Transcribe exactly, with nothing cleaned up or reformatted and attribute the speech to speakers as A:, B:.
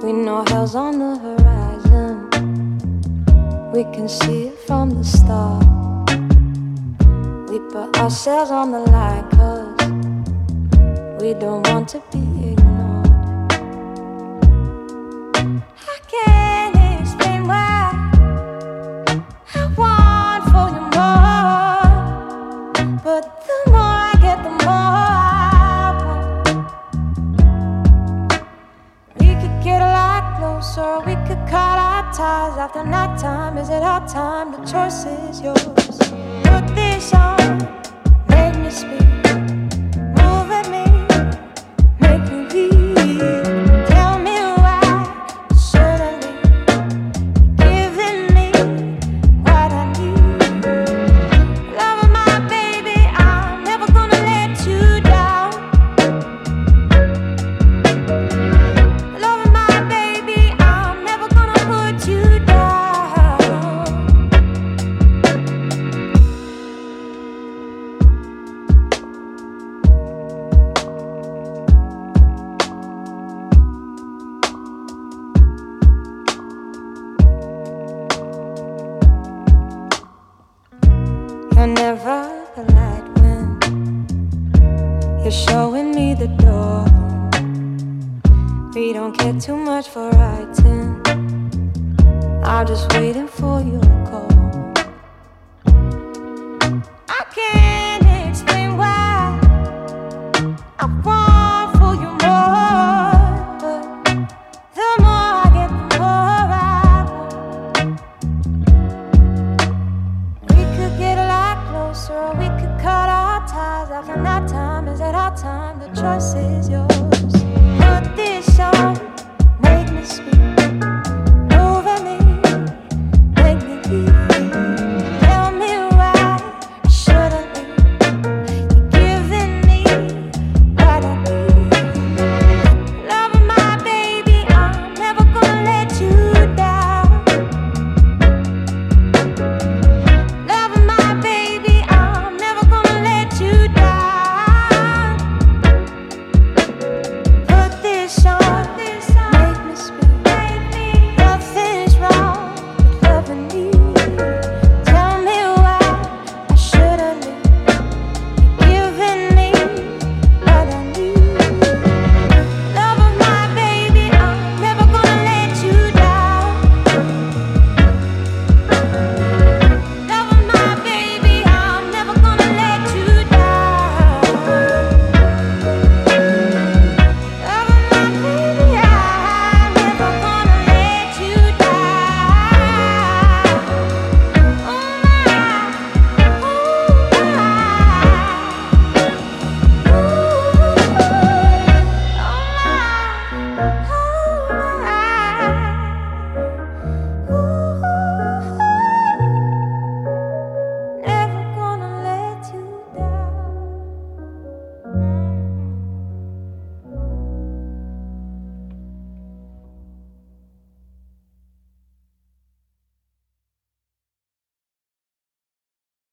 A: We know hell's on the horizon. We can see it from the start. We put ourselves on the line, 'cause we don't want to be ignored. I can't explain why I want for you more, but the more I get, the more I want. We could get a lot closer, we could cut our ties after nighttime. Is it our time? The choice is yours. Put this on, make me speak, move at me, make me weak. Tell me why, suddenly giving me what I need. Love of my baby, I'm never gonna let you down. Love of my baby, I'm never gonna put you down. You're never the light when you're showing me the door. We don't care too much for writing. I'm just waiting for your call. I can't explain why I want for you more, but the more I get, the more I want. We could get a lot closer, we could cut our ties after nighttime. Is it our time? The choice is yours.